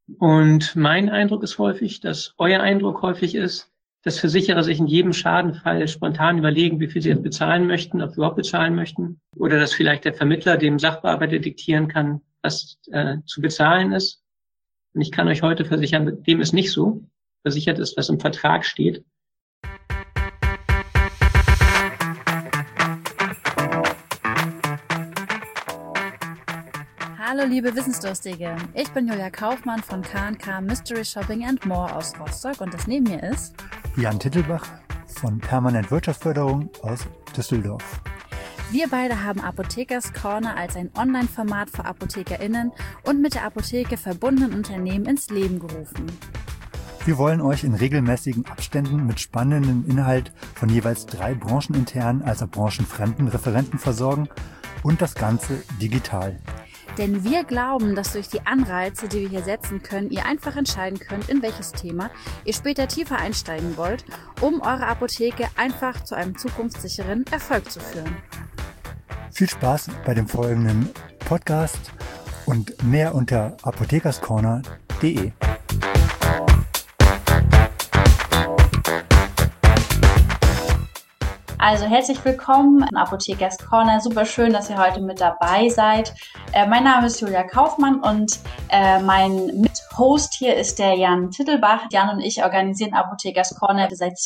Und mein Eindruck ist häufig, dass euer Eindruck häufig ist, dass Versicherer sich in jedem Schadenfall spontan überlegen, wie viel sie jetzt bezahlen möchten, ob sie überhaupt bezahlen möchten. Oder dass vielleicht der Vermittler dem Sachbearbeiter diktieren kann, was zu bezahlen ist. Und ich kann euch heute versichern, dem ist nicht so. Versichert ist, was im Vertrag steht. Hallo liebe Wissensdurstige, ich bin Julia Kaufmann von K&K Mystery Shopping and More aus Rostock und das neben mir ist Jan Tittelbach von Permanent Wirtschaftsförderung aus Düsseldorf. Wir beide haben Apothekers Corner als ein Online-Format für ApothekerInnen und mit der Apotheke verbundenen Unternehmen ins Leben gerufen. Wir wollen euch in regelmäßigen Abständen mit spannendem Inhalt von jeweils 3 brancheninternen als auch branchenfremden Referenten versorgen und das Ganze digital. Denn wir glauben, dass durch die Anreize, die wir hier setzen können, ihr einfach entscheiden könnt, in welches Thema ihr später tiefer einsteigen wollt, um eure Apotheke einfach zu einem zukunftssicheren Erfolg zu führen. Viel Spaß bei dem folgenden Podcast und mehr unter apothekerscorner.de. Also herzlich willkommen in Apothekers Corner. Super schön, dass ihr heute mit dabei seid. Mein Name ist Julia Kaufmann und mein Mithost hier ist der Jan Tittelbach. Jan und ich organisieren Apothekers Corner seit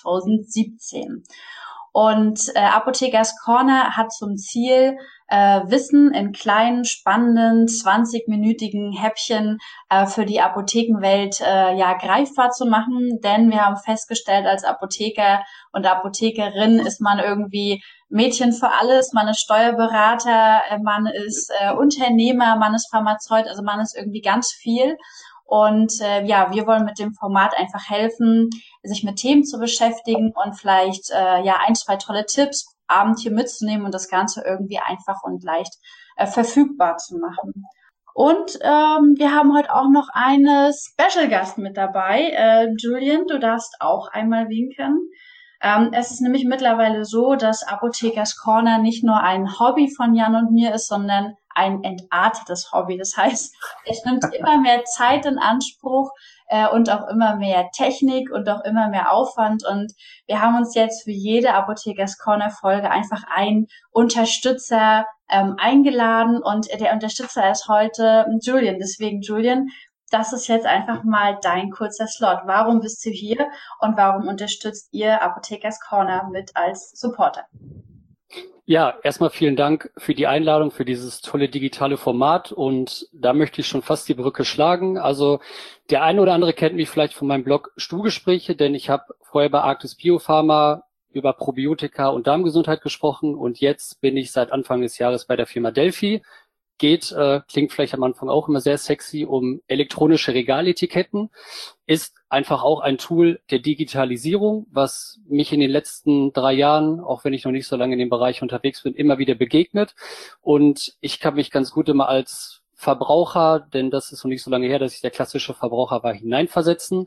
2017. Und Apothekers Corner hat zum Ziel, Wissen in kleinen, spannenden, 20-minütigen Häppchen für die Apothekenwelt greifbar zu machen. Denn wir haben festgestellt, als Apotheker und Apothekerin ist man irgendwie Mädchen für alles. Man ist Steuerberater, man ist Unternehmer, man ist Pharmazeut, also man ist irgendwie ganz viel. Und wir wollen mit dem Format einfach helfen, sich mit Themen zu beschäftigen und vielleicht 1, 2 tolle Tipps abend hier mitzunehmen und das Ganze irgendwie einfach und leicht verfügbar zu machen. Und wir haben heute auch noch eine Special Gast mit dabei. Julian, du darfst auch einmal winken. Es ist nämlich mittlerweile so, dass Apothekers Corner nicht nur ein Hobby von Jan und mir ist, sondern ein entartetes Hobby. Das heißt, es nimmt immer mehr Zeit in Anspruch und auch immer mehr Technik und auch immer mehr Aufwand. Und wir haben uns jetzt für jede Apothekers Corner Folge einfach einen Unterstützer eingeladen. Und der Unterstützer ist heute Julian. Deswegen, Julian, das ist jetzt einfach mal dein kurzer Slot. Warum bist du hier und warum unterstützt ihr Apothekers Corner mit als Supporter? Ja, erstmal vielen Dank für die Einladung, für dieses tolle digitale Format und da möchte ich schon fast die Brücke schlagen. Also der eine oder andere kennt mich vielleicht von meinem Blog Stuhlgespräche, denn ich habe vorher bei Arktis Biopharma über Probiotika und Darmgesundheit gesprochen und jetzt bin ich seit Anfang des Jahres bei der Firma Delphi. Klingt vielleicht am Anfang auch immer sehr sexy, um elektronische Regaletiketten, ist einfach auch ein Tool der Digitalisierung, was mich in den letzten 3 Jahren, auch wenn ich noch nicht so lange in dem Bereich unterwegs bin, immer wieder begegnet. Und ich kann mich ganz gut immer als Verbraucher, denn das ist noch nicht so lange her, dass ich der klassische Verbraucher war, hineinversetzen.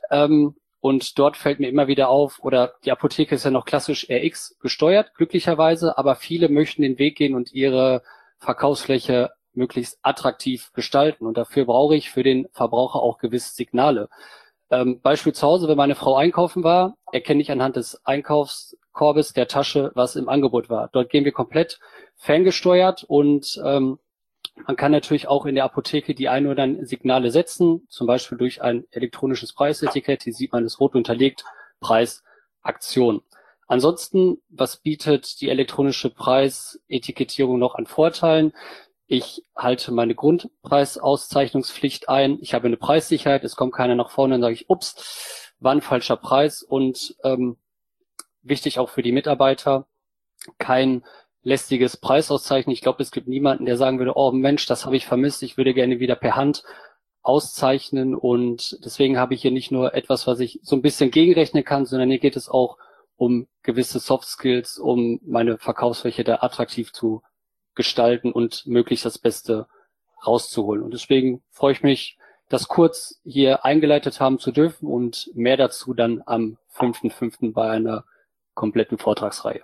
Und dort fällt mir immer wieder auf, oder die Apotheke ist ja noch klassisch RX gesteuert, glücklicherweise, aber viele möchten den Weg gehen und ihre Verkaufsfläche möglichst attraktiv gestalten. Und dafür brauche ich für den Verbraucher auch gewisse Signale. Beispiel zu Hause, wenn meine Frau einkaufen war, erkenne ich anhand des Einkaufskorbes der Tasche, was im Angebot war. Dort gehen wir komplett ferngesteuert und man kann natürlich auch in der Apotheke die ein oder anderen Signale setzen, zum Beispiel durch ein elektronisches Preisetikett. Hier sieht man es rot unterlegt, Preis, Aktion. Ansonsten, was bietet die elektronische Preisetikettierung noch an Vorteilen? Ich halte meine Grundpreisauszeichnungspflicht ein. Ich habe eine Preissicherheit. Es kommt keiner nach vorne, dann sage ich, ups, war ein falscher Preis. Und wichtig auch für die Mitarbeiter, kein lästiges Preisauszeichnen. Ich glaube, es gibt niemanden, der sagen würde, oh Mensch, das habe ich vermisst. Ich würde gerne wieder per Hand auszeichnen. Und deswegen habe ich hier nicht nur etwas, was ich so ein bisschen gegenrechnen kann, sondern hier geht es auch um gewisse Soft Skills, um meine Verkaufsfläche da attraktiv zu gestalten und möglichst das Beste rauszuholen. Und deswegen freue ich mich, das kurz hier eingeleitet haben zu dürfen und mehr dazu dann am 5.5. bei einer kompletten Vortragsreihe.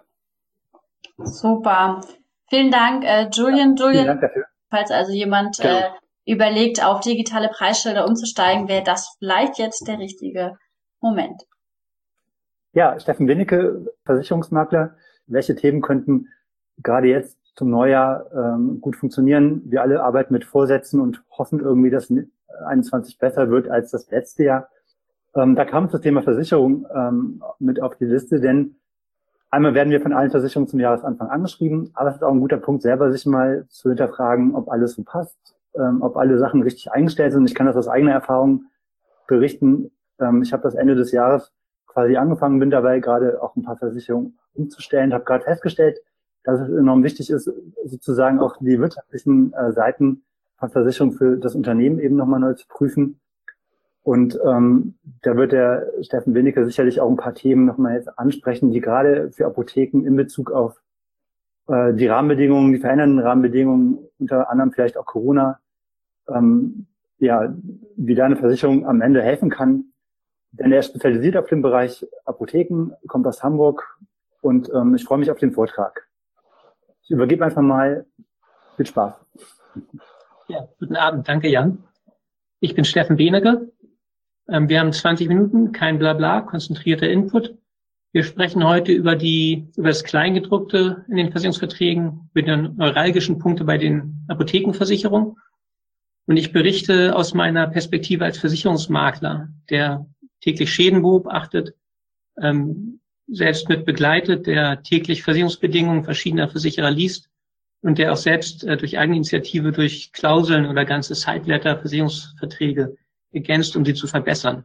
Super. Vielen Dank, Julian. Vielen Dank dafür. Falls also jemand überlegt, auf digitale Preisschilder umzusteigen, wäre das vielleicht jetzt der richtige Moment. Ja, Steffen Winnecke, Versicherungsmakler. Welche Themen könnten gerade jetzt zum Neujahr gut funktionieren? Wir alle arbeiten mit Vorsätzen und hoffen irgendwie, dass 2021 besser wird als das letzte Jahr. Da kam das Thema Versicherung mit auf die Liste, denn einmal werden wir von allen Versicherungen zum Jahresanfang angeschrieben, aber es ist auch ein guter Punkt, selber sich mal zu hinterfragen, ob alles so passt, ob alle Sachen richtig eingestellt sind. Ich kann das aus eigener Erfahrung berichten. Ich habe das Ende des Jahres quasi angefangen, bin dabei gerade auch ein paar Versicherungen umzustellen, habe gerade festgestellt, dass es enorm wichtig ist, sozusagen auch die wirtschaftlichen Seiten von Versicherungen für das Unternehmen eben nochmal neu zu prüfen. Und da wird der Steffen Winnecke sicherlich auch ein paar Themen nochmal jetzt ansprechen, die gerade für Apotheken in Bezug auf die Rahmenbedingungen, die verändernden Rahmenbedingungen, unter anderem vielleicht auch Corona, wie da eine Versicherung am Ende helfen kann. Denn er ist spezialisiert auf den Bereich Apotheken, kommt aus Hamburg und ich freue mich auf den Vortrag. Ich übergebe einfach mal. Viel Spaß. Ja, guten Abend. Danke, Jan. Ich bin Steffen Winnecke. Wir haben 20 Minuten, kein Blabla, konzentrierter Input. Wir sprechen heute über das Kleingedruckte in den Versicherungsverträgen, über die neuralgischen Punkte bei den Apothekenversicherungen. Und ich berichte aus meiner Perspektive als Versicherungsmakler, der täglich Schäden beobachtet, selbst mit begleitet, der täglich Versicherungsbedingungen verschiedener Versicherer liest und der auch selbst durch Eigeninitiative, durch Klauseln oder ganze Sideletter Versicherungsverträge ergänzt, um sie zu verbessern.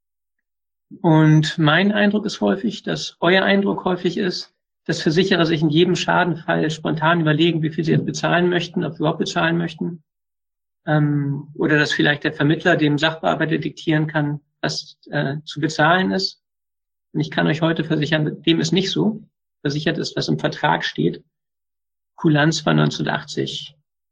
Und mein Eindruck ist häufig, dass euer Eindruck häufig ist, dass Versicherer sich in jedem Schadenfall spontan überlegen, wie viel sie jetzt bezahlen möchten, ob sie überhaupt bezahlen möchten. Oder dass vielleicht der Vermittler dem Sachbearbeiter diktieren kann, was zu bezahlen ist. Und ich kann euch heute versichern, dem ist nicht so. Versichert ist, was im Vertrag steht. Kulanz war 1980.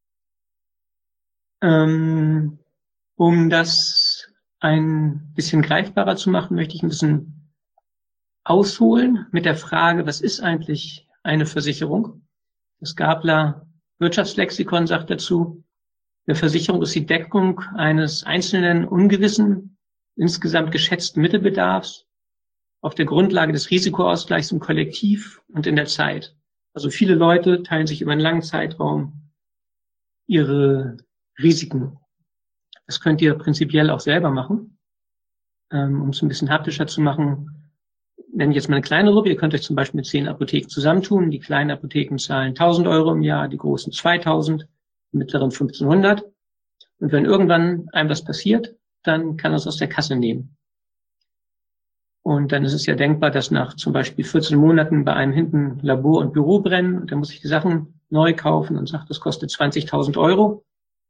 Um das ein bisschen greifbarer zu machen, möchte ich ein bisschen ausholen mit der Frage, was ist eigentlich eine Versicherung? Das Gabler Wirtschaftslexikon sagt dazu, eine Versicherung ist die Deckung eines einzelnen ungewissen, insgesamt geschätzten Mittelbedarfs auf der Grundlage des Risikoausgleichs im Kollektiv und in der Zeit. Also viele Leute teilen sich über einen langen Zeitraum ihre Risiken. Das könnt ihr prinzipiell auch selber machen. Um es ein bisschen haptischer zu machen, nenne ich jetzt mal eine kleine Gruppe. Ihr könnt euch zum Beispiel mit 10 Apotheken zusammentun. Die kleinen Apotheken zahlen 1.000 Euro im Jahr, die großen 2.000, die mittleren 1.500. Und wenn irgendwann einem was passiert, dann kann er es aus der Kasse nehmen. Und dann ist es ja denkbar, dass nach zum Beispiel 14 Monaten bei einem hinten Labor und Büro brennen und dann muss ich die Sachen neu kaufen und sagt, das kostet 20.000 Euro.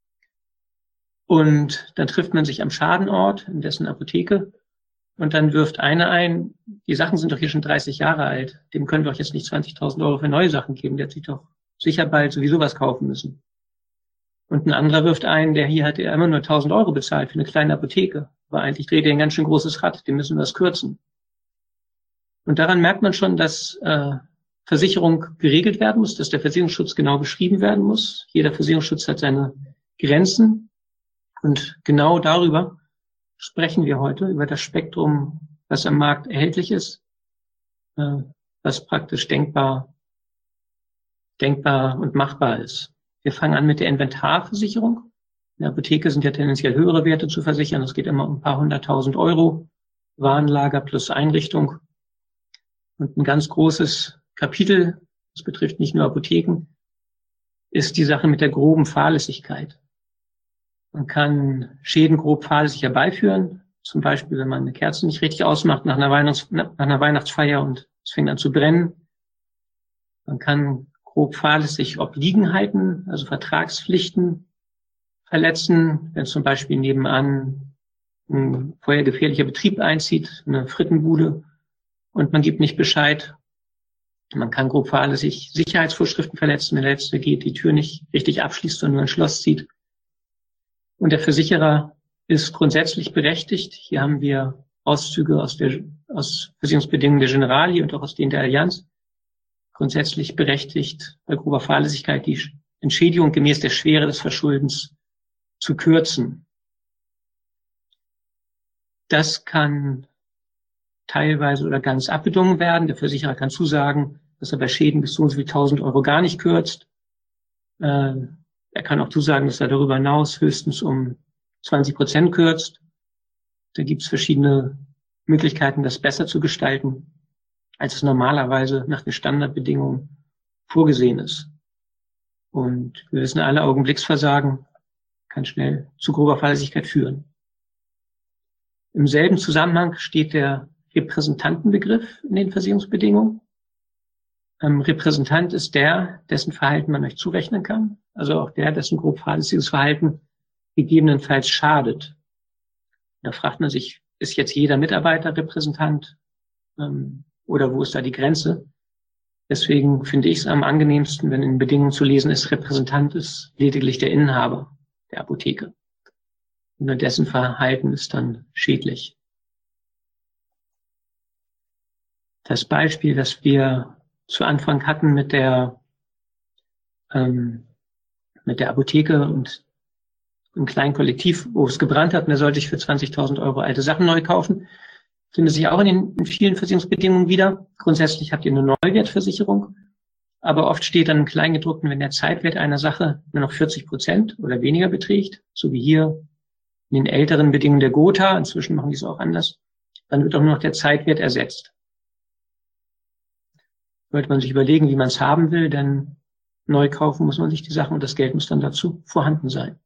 Und dann trifft man sich am Schadenort, in dessen Apotheke, und dann wirft einer ein, die Sachen sind doch hier schon 30 Jahre alt, dem können wir doch jetzt nicht 20.000 Euro für neue Sachen geben, der hat sich doch sicher bald sowieso was kaufen müssen. Und ein anderer wirft ein, der hier hat ja immer nur 1.000 Euro bezahlt für eine kleine Apotheke, aber eigentlich dreht er ein ganz schön großes Rad, dem müssen wir das kürzen. Und daran merkt man schon, dass Versicherung geregelt werden muss, dass der Versicherungsschutz genau beschrieben werden muss. Jeder Versicherungsschutz hat seine Grenzen. Und genau darüber sprechen wir heute, über das Spektrum, was am Markt erhältlich ist, was praktisch denkbar und machbar ist. Wir fangen an mit der Inventarversicherung. In der Apotheke sind ja tendenziell höhere Werte zu versichern. Es geht immer um ein paar 100.000 Euro, Warenlager plus Einrichtung. Und ein ganz großes Kapitel, das betrifft nicht nur Apotheken, ist die Sache mit der groben Fahrlässigkeit. Man kann Schäden grob fahrlässig herbeiführen. Zum Beispiel, wenn man eine Kerze nicht richtig ausmacht nach einer Weihnachtsfeier und es fängt an zu brennen. Man kann grob fahrlässig Obliegenheiten, also Vertragspflichten verletzen, wenn zum Beispiel nebenan ein feuergefährlicher Betrieb einzieht, eine Frittenbude, und man gibt nicht Bescheid. Man kann grob fahrlässig Sicherheitsvorschriften verletzen, wenn der Letzte geht, die Tür nicht richtig abschließt, sondern nur ein Schloss zieht. Und der Versicherer ist grundsätzlich berechtigt. Hier haben wir Auszüge aus Versicherungsbedingungen der Generali und auch aus denen der Allianz. Grundsätzlich berechtigt, bei grober Fahrlässigkeit die Entschädigung gemäß der Schwere des Verschuldens zu kürzen. Das kann teilweise oder ganz abbedungen werden. Der Versicherer kann zusagen, dass er bei Schäden bis so und so viel 1.000 Euro gar nicht kürzt. Er kann auch zusagen, dass er darüber hinaus höchstens um 20% kürzt. Da gibt es verschiedene Möglichkeiten, das besser zu gestalten, als es normalerweise nach den Standardbedingungen vorgesehen ist. Und wir wissen alle, Augenblicksversagen kann schnell zu grober Fahrlässigkeit führen. Im selben Zusammenhang steht der Repräsentantenbegriff in den Versicherungsbedingungen. Repräsentant ist der, dessen Verhalten man euch zurechnen kann, also auch der, dessen grob fahrlässiges Verhalten gegebenenfalls schadet. Da fragt man sich, ist jetzt jeder Mitarbeiter Repräsentant oder wo ist da die Grenze? Deswegen finde ich es am angenehmsten, wenn in den Bedingungen zu lesen ist, Repräsentant ist lediglich der Inhaber der Apotheke. Und dessen Verhalten ist dann schädlich. Das Beispiel, das wir zu Anfang hatten mit der Apotheke und einem kleinen Kollektiv, wo es gebrannt hat, und der sollte sich für 20.000 Euro alte Sachen neu kaufen, findet sich auch in vielen Versicherungsbedingungen wieder. Grundsätzlich habt ihr eine Neuwertversicherung, aber oft steht dann im Kleingedruckten, wenn der Zeitwert einer Sache nur noch 40% oder weniger beträgt, so wie hier in den älteren Bedingungen der Gotha, inzwischen machen die es auch anders, dann wird auch nur noch der Zeitwert ersetzt. Sollte man sich überlegen, wie man es haben will, denn neu kaufen muss man sich die Sachen und das Geld muss dann dazu vorhanden sein.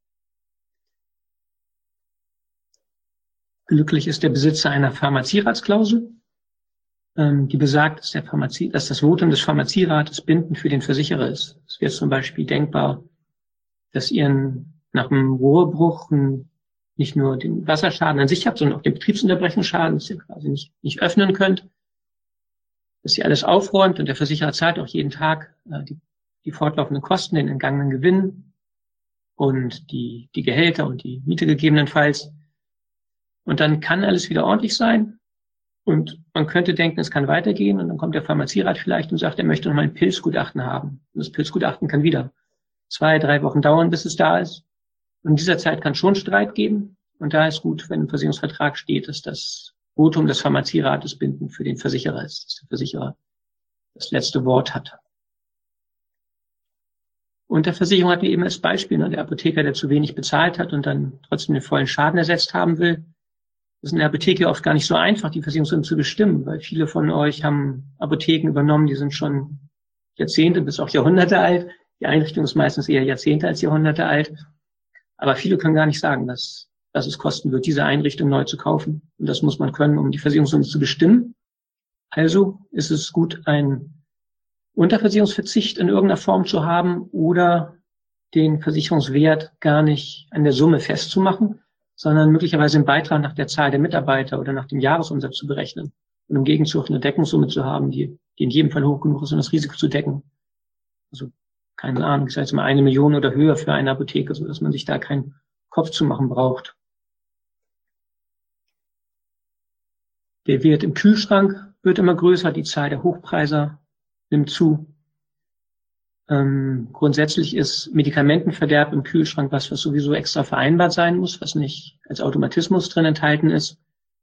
Glücklich ist der Besitzer einer Pharmazieratsklausel, die besagt, dass das Votum des Pharmazierates bindend für den Versicherer ist. Es wäre zum Beispiel denkbar, dass ihr nach einem Rohrbruch nicht nur den Wasserschaden an sich habt, sondern auch den Betriebsunterbrechungsschaden, dass ihr quasi nicht öffnen könnt, dass ihr alles aufräumt und der Versicherer zahlt auch jeden Tag die fortlaufenden Kosten, den entgangenen Gewinn und die Gehälter und die Miete gegebenenfalls. Und dann kann alles wieder ordentlich sein und man könnte denken, es kann weitergehen und dann kommt der Pharmazierat vielleicht und sagt, er möchte noch mal ein Pilzgutachten haben. Und das Pilzgutachten kann wieder 2-3 Wochen dauern, bis es da ist. Und in dieser Zeit kann schon Streit geben und da ist gut, wenn im Versicherungsvertrag steht, dass das Votum des Pharmazierates bindend für den Versicherer ist, dass der Versicherer das letzte Wort hat. Und der Versicherung hatten wir eben als Beispiel, der Apotheker, der zu wenig bezahlt hat und dann trotzdem den vollen Schaden ersetzt haben will. Das ist in der Apotheke oft gar nicht so einfach, die Versicherungssumme zu bestimmen, weil viele von euch haben Apotheken übernommen, die sind schon Jahrzehnte bis auch Jahrhunderte alt. Die Einrichtung ist meistens eher Jahrzehnte als Jahrhunderte alt. Aber viele können gar nicht sagen, dass es kosten wird, diese Einrichtung neu zu kaufen. Und das muss man können, um die Versicherungssumme zu bestimmen. Also ist es gut, einen Unterversicherungsverzicht in irgendeiner Form zu haben oder den Versicherungswert gar nicht an der Summe festzumachen, sondern möglicherweise einen Beitrag nach der Zahl der Mitarbeiter oder nach dem Jahresumsatz zu berechnen und im Gegenzug eine Deckungssumme zu haben, die in jedem Fall hoch genug ist, um das Risiko zu decken. Also keine Ahnung, ich sage jetzt mal 1 Million oder höher für eine Apotheke, so dass man sich da keinen Kopf zu machen braucht. Der Wert im Kühlschrank wird immer größer, die Zahl der Hochpreiser nimmt zu. Grundsätzlich ist Medikamentenverderb im Kühlschrank was sowieso extra vereinbart sein muss, was nicht als Automatismus drin enthalten ist.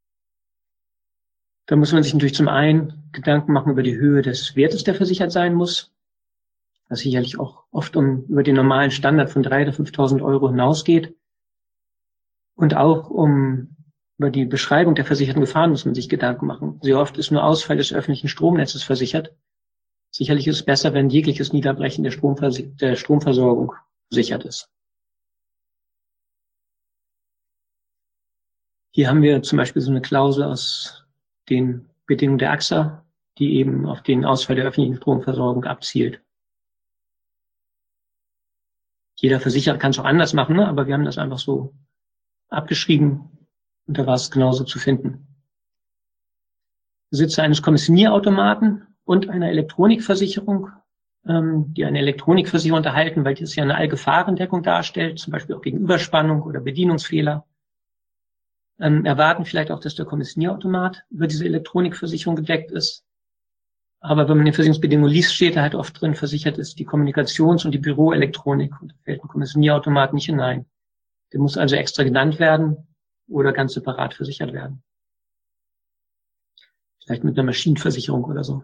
Da muss man sich natürlich zum einen Gedanken machen über die Höhe des Wertes, der versichert sein muss, was sicherlich auch oft über den normalen Standard von 3.000 oder 5.000 Euro hinausgeht. Und auch über die Beschreibung der versicherten Gefahren muss man sich Gedanken machen. Sehr oft ist nur Ausfall des öffentlichen Stromnetzes versichert. Sicherlich ist es besser, wenn jegliches Niederbrechen der Stromversorgung gesichert ist. Hier haben wir zum Beispiel so eine Klausel aus den Bedingungen der AXA, die eben auf den Ausfall der öffentlichen Stromversorgung abzielt. Jeder Versicherer kann es auch anders machen, ne? Aber wir haben das einfach so abgeschrieben und da war es genauso zu finden. Besitzer eines Kommissionierautomaten und einer Elektronikversicherung, die eine Elektronikversicherung unterhalten, weil das ja eine Allgefahrendeckung darstellt, zum Beispiel auch gegen Überspannung oder Bedienungsfehler, erwarten vielleicht auch, dass der Kommissionierautomat über diese Elektronikversicherung gedeckt ist. Aber wenn man die Versicherungsbedingungen liest, steht da halt oft drin, versichert ist die Kommunikations- und die Büroelektronik und da fällt ein Kommissionierautomat nicht hinein. Der muss also extra genannt werden oder ganz separat versichert werden. Vielleicht mit einer Maschinenversicherung oder so.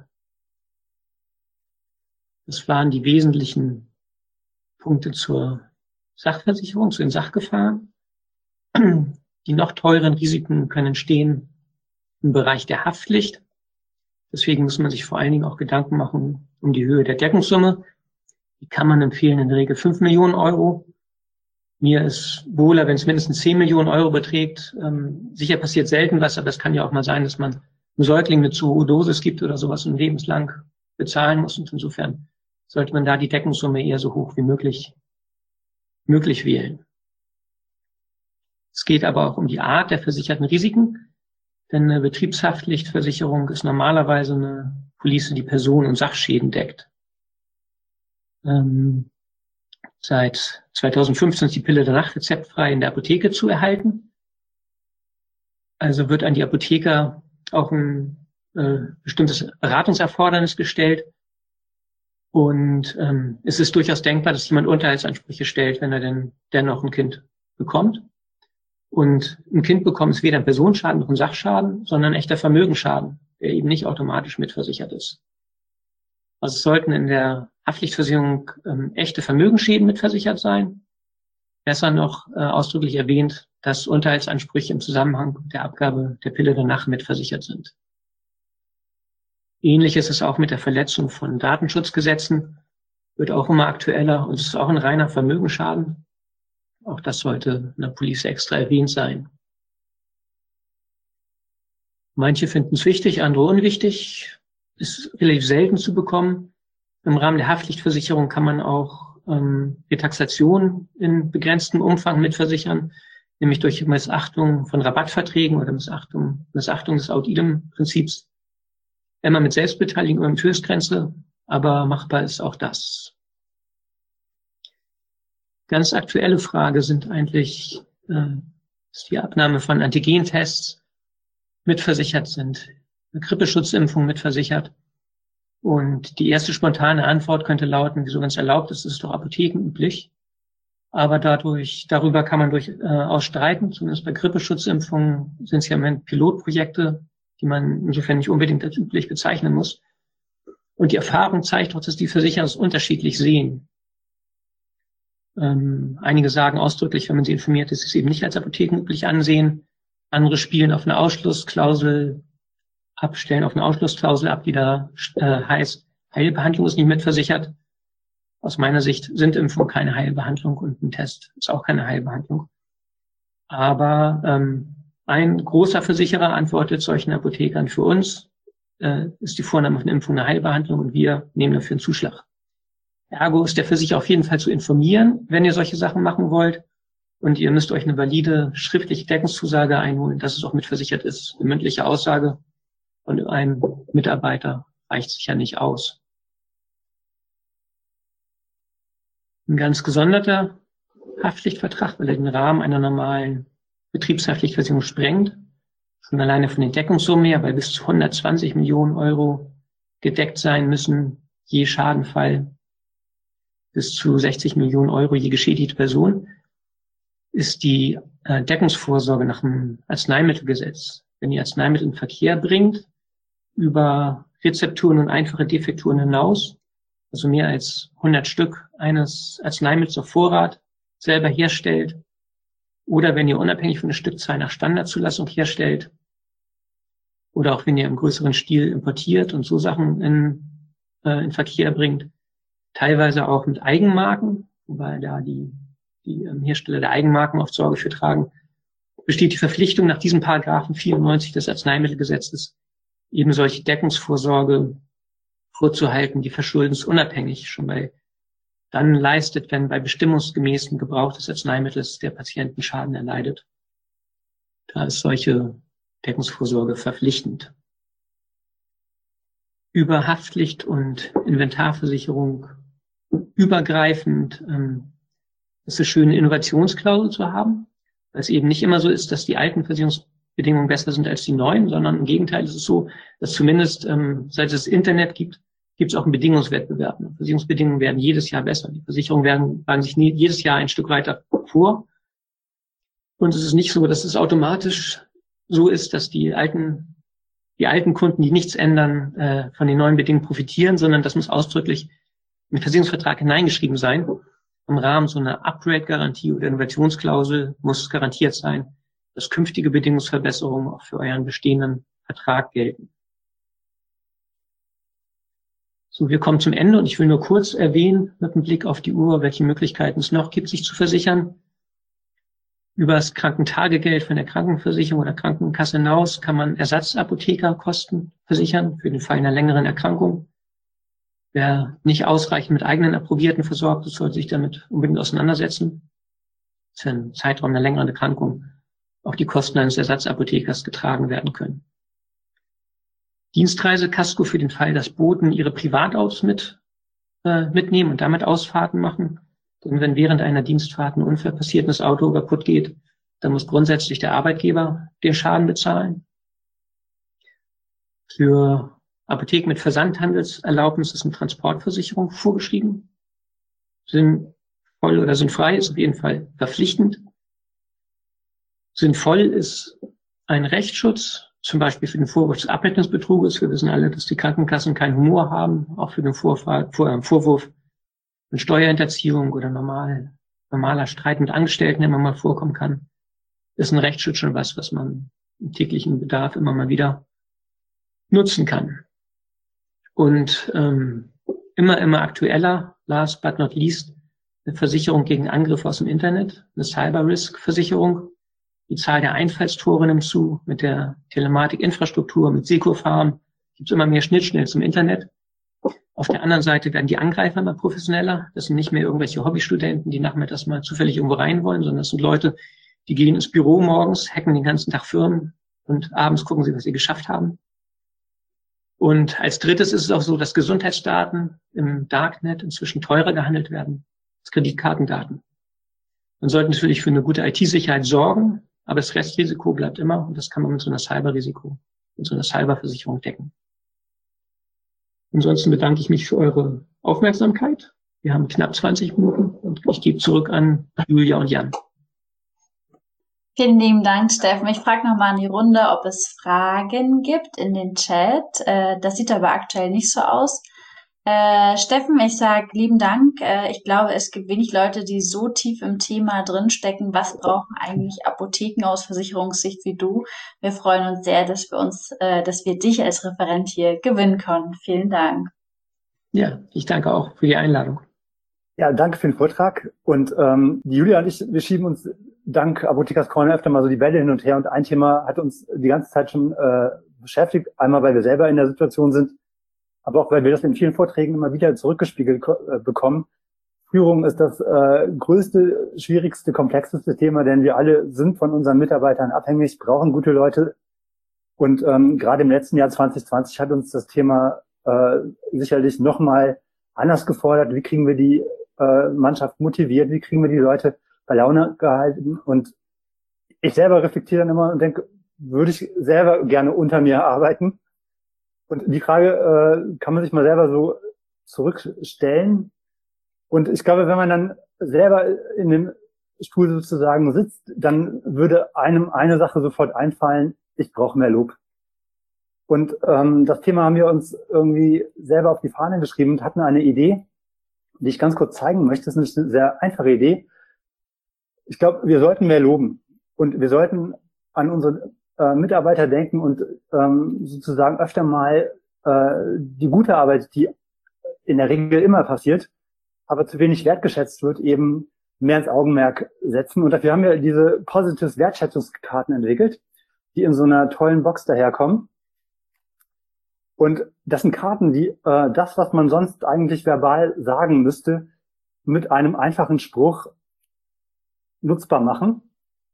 Das waren die wesentlichen Punkte zur Sachversicherung, zu den Sachgefahren. Die noch teuren Risiken können entstehen im Bereich der Haftpflicht. Deswegen muss man sich vor allen Dingen auch Gedanken machen um die Höhe der Deckungssumme. Die kann man empfehlen, in der Regel 5 Millionen Euro. Mir ist wohler, wenn es mindestens 10 Millionen Euro beträgt. Sicher passiert selten was, aber es kann ja auch mal sein, dass man einem Säugling eine zu hohe Dosis gibt oder sowas und lebenslang bezahlen muss. Und insofern sollte man da die Deckungssumme eher so hoch wie möglich wählen. Es geht aber auch um die Art der versicherten Risiken, denn eine Betriebshaftpflichtversicherung ist normalerweise eine Police, die Personen- und Sachschäden deckt. Seit 2015 ist die Pille danach rezeptfrei in der Apotheke zu erhalten. Also wird an die Apotheker auch ein bestimmtes Beratungserfordernis gestellt. Und es ist durchaus denkbar, dass jemand Unterhaltsansprüche stellt, wenn er denn dennoch ein Kind bekommt. Und ein Kind bekommt es weder einen Personenschaden noch einen Sachschaden, sondern ein echter Vermögensschaden, der eben nicht automatisch mitversichert ist. Also es sollten in der Haftpflichtversicherung echte Vermögensschäden mitversichert sein. Besser noch ausdrücklich erwähnt, dass Unterhaltsansprüche im Zusammenhang mit der Abgabe der Pille danach mitversichert sind. Ähnlich ist es auch mit der Verletzung von Datenschutzgesetzen, wird auch immer aktueller und es ist auch ein reiner Vermögensschaden. Auch das sollte in der Police extra erwähnt sein. Manche finden es wichtig, andere unwichtig. Ist relativ selten zu bekommen. Im Rahmen der Haftpflichtversicherung kann man auch Retaxation in begrenztem Umfang mitversichern, nämlich durch Missachtung von Rabattverträgen oder Missachtung des Out-Idem-Prinzips. Immer mit Selbstbeteiligung über die Höchstgrenze, aber machbar ist auch das. Ganz aktuelle Frage sind eigentlich, dass die Abnahme von Antigentests mitversichert sind, eine Grippeschutzimpfung mitversichert. Und die erste spontane Antwort könnte lauten, wieso, wenn es erlaubt ist, ist es doch apothekenüblich. Aber darüber kann man durchaus streiten. Zumindest bei Grippeschutzimpfungen sind es ja im Moment Pilotprojekte, die man insofern nicht unbedingt als üblich bezeichnen muss. Und die Erfahrung zeigt auch, dass die Versicherer es unterschiedlich sehen. Einige sagen ausdrücklich, wenn man sie informiert, dass sie es eben nicht als apothekenüblich ansehen. Andere spielen auf eine Ausschlussklausel ab, die da heißt, Heilbehandlung ist nicht mitversichert. Aus meiner Sicht sind Impfungen keine Heilbehandlung und ein Test ist auch keine Heilbehandlung. Aber ein großer Versicherer antwortet solchen Apothekern, für uns ist die Vornahme von Impfung eine Heilbehandlung und wir nehmen dafür einen Zuschlag. Ergo ist der Versicherer auf jeden Fall zu informieren, wenn ihr solche Sachen machen wollt. Und ihr müsst euch eine valide schriftliche Deckungszusage einholen, dass es auch mitversichert ist. Eine mündliche Aussage von einem Mitarbeiter reicht sicher nicht aus. Ein ganz gesonderter Haftpflichtvertrag, weil er den Rahmen einer normalen Betriebshaftpflichtversicherung sprengt. Schon alleine von den Deckungssummen her, weil bis zu 120 Millionen Euro gedeckt sein müssen, je Schadenfall, bis zu 60 Millionen Euro je geschädigte Person, ist die Deckungsvorsorge nach dem Arzneimittelgesetz. Wenn ihr Arzneimittel in Verkehr bringt, über Rezepturen und einfache Defekturen hinaus, also mehr als 100 Stück eines Arzneimittels auf Vorrat selber herstellt, oder wenn ihr unabhängig von der Stückzahl nach Standardzulassung herstellt, oder auch wenn ihr im größeren Stil importiert und so Sachen in Verkehr bringt, teilweise auch mit Eigenmarken, wobei da die Hersteller der Eigenmarken oft Sorge für tragen, besteht die Verpflichtung nach diesem Paragraphen 94 des Arzneimittelgesetzes, eben solche Deckungsvorsorge vorzuhalten, die verschuldensunabhängig schon dann leistet, wenn bei bestimmungsgemäßem Gebrauch des Arzneimittels der Patient einen Schaden erleidet. Da ist solche Deckungsvorsorge verpflichtend. Über Haftpflicht und Inventarversicherung übergreifend ist es schön, eine Innovationsklausel zu haben, weil es eben nicht immer so ist, dass die alten Versicherungsbedingungen besser sind als die neuen, sondern im Gegenteil ist es so, dass zumindest seit es das Internet gibt es auch einen Bedingungswettbewerb. Versicherungsbedingungen werden jedes Jahr besser. Die Versicherungen wagen sich jedes Jahr ein Stück weiter vor. Und es ist nicht so, dass es automatisch so ist, dass die alten Kunden, die nichts ändern, von den neuen Bedingungen profitieren, sondern das muss ausdrücklich im Versicherungsvertrag hineingeschrieben sein. Im Rahmen so einer Upgrade-Garantie oder Innovationsklausel muss garantiert sein, dass künftige Bedingungsverbesserungen auch für euren bestehenden Vertrag gelten. So, wir kommen zum Ende und ich will nur kurz erwähnen, mit einem Blick auf die Uhr, welche Möglichkeiten es noch gibt, sich zu versichern. Über das Krankentagegeld von der Krankenversicherung oder Krankenkasse hinaus kann man Ersatzapothekerkosten versichern für den Fall einer längeren Erkrankung. Wer nicht ausreichend mit eigenen Approbierten versorgt ist, sollte sich damit unbedingt auseinandersetzen. Für einen Zeitraum einer längeren Erkrankung auch die Kosten eines Ersatzapothekers getragen werden können. Dienstreisekasko für den Fall, dass Boten ihre Privatautos mitnehmen und damit Ausfahrten machen. Denn wenn während einer Dienstfahrt ein Unfall passiert und das Auto kaputt geht, dann muss grundsätzlich der Arbeitgeber den Schaden bezahlen. Für Apotheken mit Versandhandelserlaubnis ist eine Transportversicherung vorgeschrieben. Sinnvoll oder sinnfrei ist auf jeden Fall verpflichtend. Sinnvoll ist ein Rechtsschutz, zum Beispiel für den Vorwurf des Abrechnungsbetruges. Wir wissen alle, dass die Krankenkassen keinen Humor haben, auch für den Vorwurf von Steuerhinterziehung oder normaler Streit mit Angestellten, der immer mal vorkommen kann. Ist ein Rechtsschutz schon was man im täglichen Bedarf immer mal wieder nutzen kann. Und immer aktueller, last but not least, eine Versicherung gegen Angriffe aus dem Internet, eine Cyber-Risk-Versicherung. Die Zahl der Einfallstore nimmt zu. Mit der Telematikinfrastruktur, mit Seco-Farm gibt es immer mehr Schnittstellen zum Internet. Auf der anderen Seite werden die Angreifer immer professioneller. Das sind nicht mehr irgendwelche Hobbystudenten, die nachmittags mal zufällig irgendwo rein wollen, sondern das sind Leute, die gehen ins Büro morgens, hacken den ganzen Tag Firmen und abends gucken sie, was sie geschafft haben. Und als drittes ist es auch so, dass Gesundheitsdaten im Darknet inzwischen teurer gehandelt werden als Kreditkartendaten. Man sollte natürlich für eine gute IT-Sicherheit sorgen, aber das Restrisiko bleibt immer und das kann man mit so einer Cyberversicherung decken. Ansonsten bedanke ich mich für eure Aufmerksamkeit. Wir haben knapp 20 Minuten und ich gebe zurück an Julia und Jan. Vielen lieben Dank, Steffen. Ich frage nochmal in die Runde, ob es Fragen gibt in den Chat. Das sieht aber aktuell nicht so aus. Steffen, ich sage lieben Dank. Ich glaube, es gibt wenig Leute, die so tief im Thema drinstecken. Was brauchen eigentlich Apotheken aus Versicherungssicht wie du? Wir freuen uns sehr, dass wir dich als Referent hier gewinnen können. Vielen Dank. Ja, ich danke auch für die Einladung. Ja, danke für den Vortrag. Und die Julia und ich, wir schieben uns dank Apothekers Corner öfter mal so die Bälle hin und her. Und ein Thema hat uns die ganze Zeit schon beschäftigt. Einmal, weil wir selber in der Situation sind, aber auch, weil wir das in vielen Vorträgen immer wieder zurückgespiegelt bekommen. Führung ist das größte, schwierigste, komplexeste Thema, denn wir alle sind von unseren Mitarbeitern abhängig, brauchen gute Leute. Und gerade im letzten Jahr 2020 hat uns das Thema sicherlich nochmal anders gefordert. Wie kriegen wir die Mannschaft motiviert? Wie kriegen wir die Leute bei Laune gehalten? Und ich selber reflektiere dann immer und denke, würde ich selber gerne unter mir arbeiten? Und die Frage kann man sich mal selber so zurückstellen. Und ich glaube, wenn man dann selber in dem Stuhl sozusagen sitzt, dann würde einem eine Sache sofort einfallen: Ich brauche mehr Lob. Und das Thema haben wir uns irgendwie selber auf die Fahne geschrieben und hatten eine Idee, die ich ganz kurz zeigen möchte. Das ist eine sehr einfache Idee. Ich glaube, wir sollten mehr loben und wir sollten an unsere Mitarbeiter denken und sozusagen öfter mal die gute Arbeit, die in der Regel immer passiert, aber zu wenig wertgeschätzt wird, eben mehr ins Augenmerk setzen. Und dafür haben wir diese Positives Wertschätzungskarten entwickelt, die in so einer tollen Box daherkommen. Und das sind Karten, die das, was man sonst eigentlich verbal sagen müsste, mit einem einfachen Spruch nutzbar machen.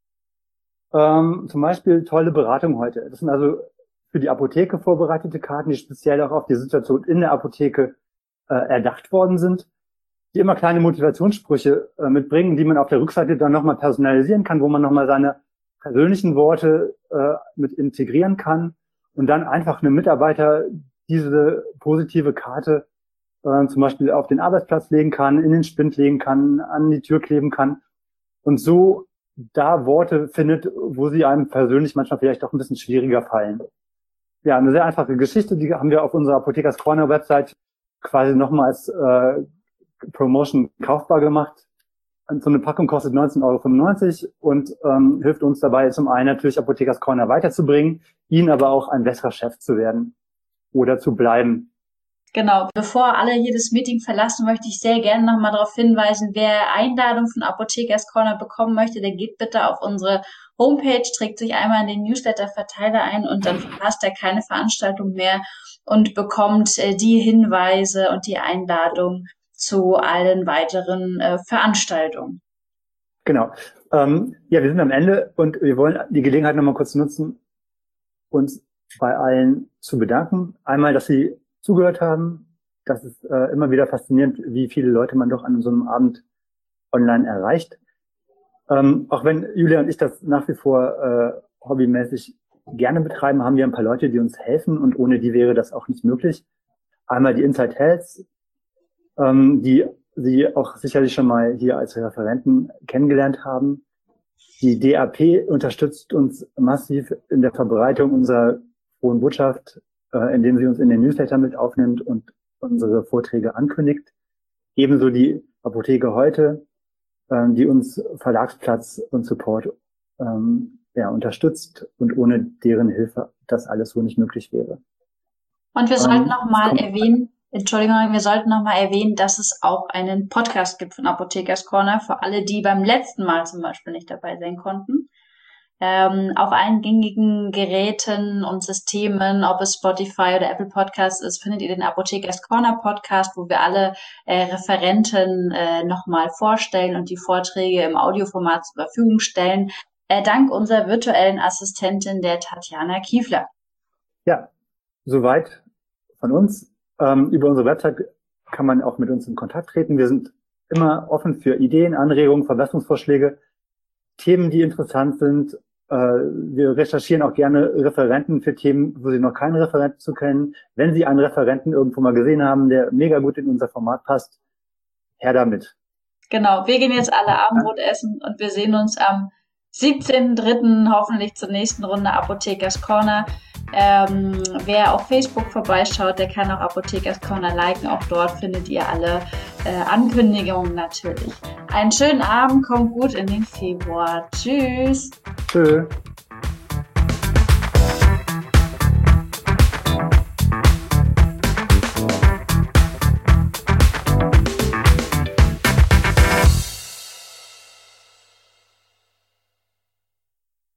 Zum Beispiel tolle Beratung heute. Das sind also für die Apotheke vorbereitete Karten, die speziell auch auf die Situation in der Apotheke erdacht worden sind, die immer kleine Motivationssprüche mitbringen, die man auf der Rückseite dann nochmal personalisieren kann, wo man nochmal seine persönlichen Worte mit integrieren kann und dann einfach einem Mitarbeiter diese positive Karte zum Beispiel auf den Arbeitsplatz legen kann, in den Spind legen kann, an die Tür kleben kann und so da Worte findet, wo sie einem persönlich manchmal vielleicht auch ein bisschen schwieriger fallen. Ja, eine sehr einfache Geschichte, die haben wir auf unserer Apothekers Corner Website quasi nochmal als Promotion kaufbar gemacht. So eine Packung kostet 19,95 € und hilft uns dabei, zum einen natürlich Apothekers Corner weiterzubringen, ihnen aber auch ein besserer Chef zu werden oder zu bleiben. Genau, bevor alle hier das Meeting verlassen, möchte ich sehr gerne nochmal darauf hinweisen, wer Einladung von Apothekers Corner bekommen möchte, der geht bitte auf unsere Homepage, trägt sich einmal in den Newsletter-Verteiler ein und dann verpasst er keine Veranstaltung mehr und bekommt die Hinweise und die Einladung zu allen weiteren Veranstaltungen. Genau. Wir sind am Ende und wir wollen die Gelegenheit nochmal kurz nutzen, uns bei allen zu bedanken. Einmal, dass Sie zugehört haben. Das ist immer wieder faszinierend, wie viele Leute man doch an so einem Abend online erreicht. Auch wenn Julia und ich das nach wie vor hobbymäßig gerne betreiben, haben wir ein paar Leute, die uns helfen und ohne die wäre das auch nicht möglich. Einmal die Inside Health, die Sie auch sicherlich schon mal hier als Referenten kennengelernt haben. Die DAP unterstützt uns massiv in der Verbreitung unserer frohen Botschaft, indem sie uns in den Newsletter mit aufnimmt und unsere Vorträge ankündigt. Ebenso die Apotheke heute, die uns Verlagsplatz und Support unterstützt und ohne deren Hilfe das alles so nicht möglich wäre. Und wir sollten nochmal erwähnen, dass es auch einen Podcast gibt von Apothekers Corner für alle, die beim letzten Mal zum Beispiel nicht dabei sein konnten. Auf allen gängigen Geräten und Systemen, ob es Spotify oder Apple Podcasts ist, findet ihr den Apothekers Corner Podcast, wo wir alle Referenten nochmal vorstellen und die Vorträge im Audioformat zur Verfügung stellen, dank unserer virtuellen Assistentin, der Tatjana Kiefler. Ja, soweit von uns. Über unsere Website kann man auch mit uns in Kontakt treten. Wir sind immer offen für Ideen, Anregungen, Verbesserungsvorschläge, Themen, die interessant sind. Wir recherchieren auch gerne Referenten für Themen, wo Sie noch keinen Referenten zu kennen. Wenn Sie einen Referenten irgendwo mal gesehen haben, der mega gut in unser Format passt, her damit. Genau, wir gehen jetzt alle Abendbrot essen und wir sehen uns am 17.03. hoffentlich zur nächsten Runde Apothekers Corner. Wer auf Facebook vorbeischaut, der kann auch Apothekers Corner liken. Auch dort findet ihr alle Ankündigungen natürlich. Einen schönen Abend, kommt gut in den Februar. Tschüss. Tschüss.